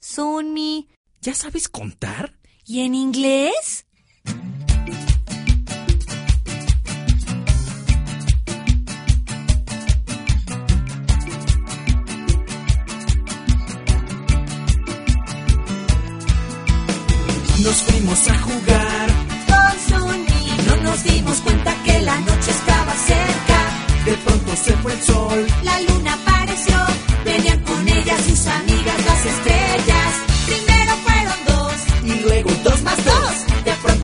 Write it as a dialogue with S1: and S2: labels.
S1: Sunmi.
S2: ¿Ya sabes contar?
S1: ¿Y en inglés?
S2: Nos fuimos a jugar
S1: Con Sunmi.
S2: no nos dimos cuenta que la noche estaba cerca. De pronto se fue el sol.
S1: La luna